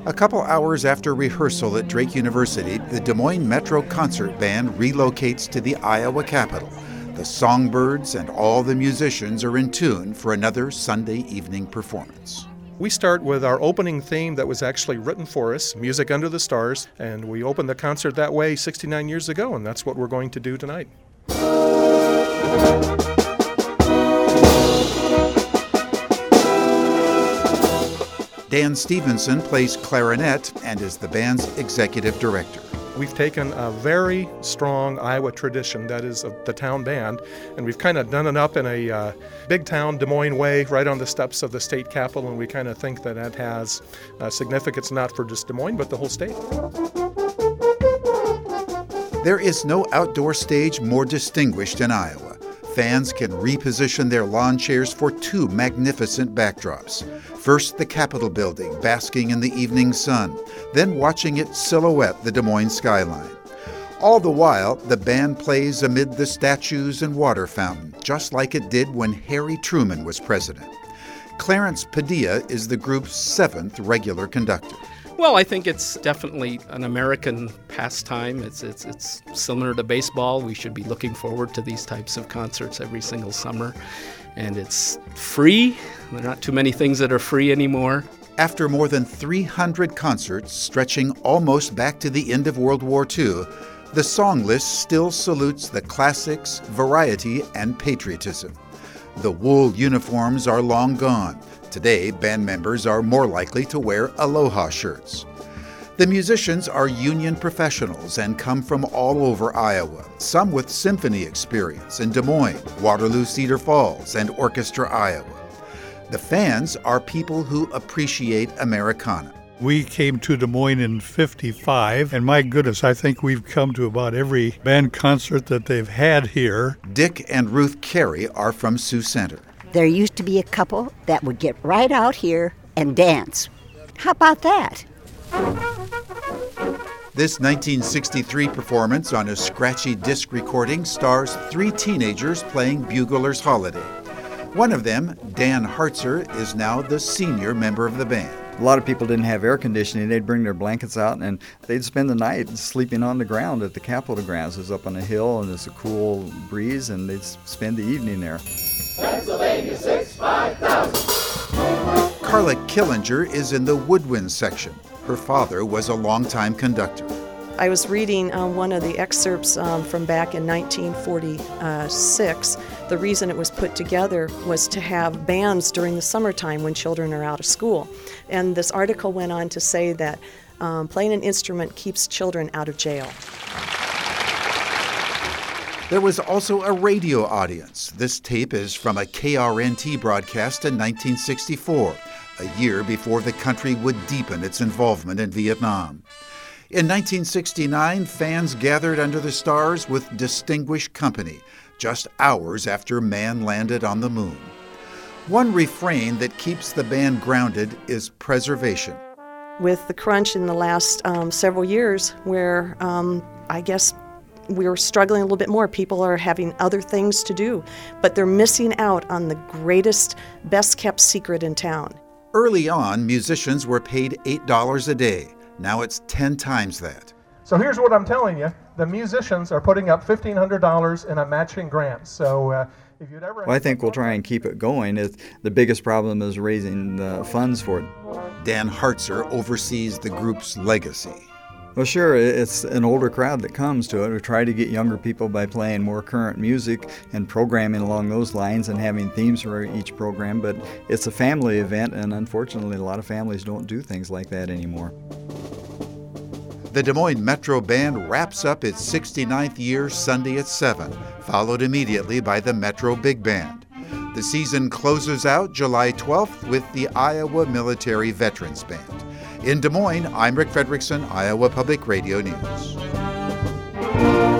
A couple hours after rehearsal at Drake University, the Des Moines Metro Concert Band relocates to the Iowa Capitol. The songbirds and all the musicians are in tune for another Sunday evening performance. We start with our opening theme that was actually written for us, Music Under the Stars, and we opened the concert that way 69 years ago, and that's what we're going to do tonight. Dan Stevenson plays clarinet and is the band's executive director. We've taken a very strong Iowa tradition, that is of the town band, and we've kind of done it up in a big town Des Moines way, right on the steps of the state capitol, and we kind of think that that has significance not for just Des Moines, but the whole state. There is no outdoor stage more distinguished in Iowa. Fans can reposition their lawn chairs for two magnificent backdrops. First, the Capitol building, basking in the evening sun, then watching it silhouette the Des Moines skyline. All the while, the band plays amid the statues and water fountain, just like it did when Harry Truman was president. Clarence Padilla is the group's seventh regular conductor. Well, I think it's definitely an American pastime. It's similar to baseball. We should be looking forward to these types of concerts every single summer. And it's free. There are not too many things that are free anymore. After more than 300 concerts stretching almost back to the end of World War II, the song list still salutes the classics, variety, and patriotism. The wool uniforms are long gone. Today, band members are more likely to wear aloha shirts. The musicians are union professionals and come from all over Iowa, some with symphony experience in Des Moines, Waterloo, Cedar Falls, and Orchestra, Iowa. The fans are people who appreciate Americana. We came to Des Moines in '55, and my goodness, I think we've come to about every band concert that they've had here. Dick and Ruth Carey are from Sioux Center. There used to be a couple that would get right out here and dance. How about that? This 1963 performance on a scratchy disc recording stars three teenagers playing Bugler's Holiday. One of them, Dan Hartzer, is now the senior member of the band. A lot of people didn't have air conditioning. They'd bring their blankets out and they'd spend the night sleeping on the ground at the Capitol grounds. It was up on a hill and there's a cool breeze, and they'd spend the evening there. Pennsylvania 65000. Carla Killinger is in the woodwind section. Her father was a longtime conductor. I was reading one of the excerpts from back in 1946. The reason it was put together was to have bands during the summertime when children are out of school. And this article went on to say that playing an instrument keeps children out of jail. There was also a radio audience. This tape is from a KRNT broadcast in 1964, a year before the country would deepen its involvement in Vietnam. In 1969, fans gathered under the stars with distinguished company, just hours after man landed on the moon. One refrain that keeps the band grounded is preservation. With the crunch in the last several years, where I guess we're struggling a little bit more. People are having other things to do, but they're missing out on the greatest, best-kept secret in town. Early on, musicians were paid $8 a day. Now it's 10 times that. So here's what I'm telling you. The musicians are putting up $1,500 in a matching grant. So if you'd ever... Well, I think we'll try and keep it going. The biggest problem is raising the funds for it. Dan Hartzer oversees the group's legacy. Well, sure, it's an older crowd that comes to it. We try to get younger people by playing more current music and programming along those lines and having themes for each program, but it's a family event, and unfortunately a lot of families don't do things like that anymore. The Des Moines Metro Band wraps up its 69th year Sunday at 7, followed immediately by the Metro Big Band. The season closes out July 12th with the Iowa Military Veterans Band. In Des Moines, I'm Rick Fredrickson, Iowa Public Radio News.